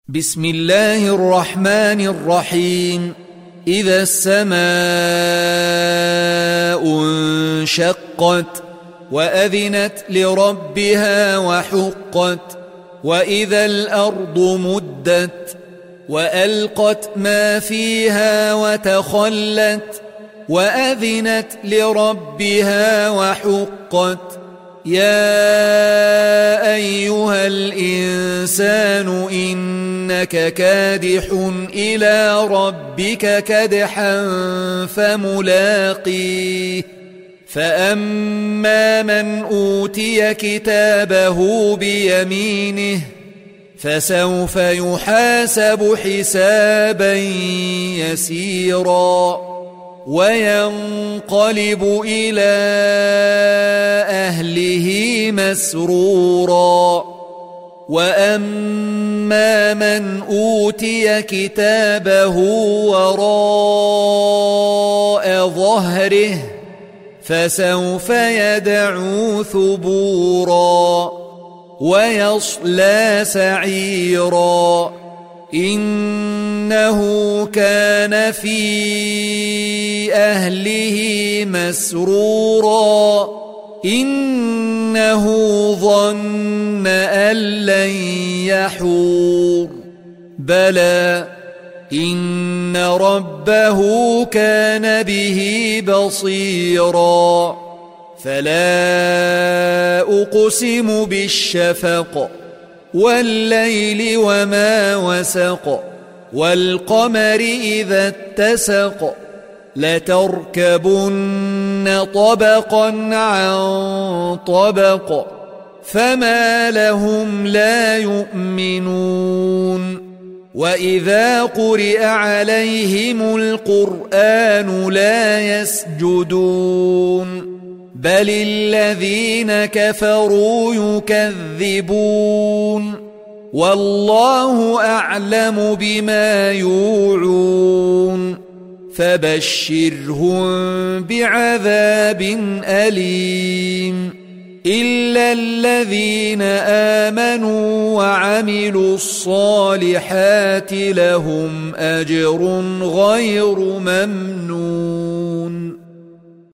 بسم الله الرحمن الرحيم. إذا السماء انشقت وأذنت لربها وحقت وإذا الأرض مدت وألقت ما فيها وتخلت وأذنت لربها وحقت يا أيها الإنسان إنك كادح إلى ربك كدحا فملاقيه فأما من أوتي كتابه بيمينه فسوف يحاسب حسابا يسيرا وينقلب إلى أهله مسرورا وأما من أوتي كتابه وراء ظهره فسوف يدعو ثبورا ويصلى سعيرا إنه كان في أهله مسرورا إنه ظن أن لن يحور بلى إن ربه كان به بصيرا فلا أقسم بالشفق والليل وما وسق والقمر إذا اتسق لتركبن طبقا عن طبق فما لهم لا يؤمنون وإذا قرئ عليهم القرآن لا يسجدون بل الذين كفروا يكذبون والله أعلم بما يوعون فبشرهم بعذاب أليم إلا الذين آمنوا وعملوا الصالحات لهم أجر غير ممنون.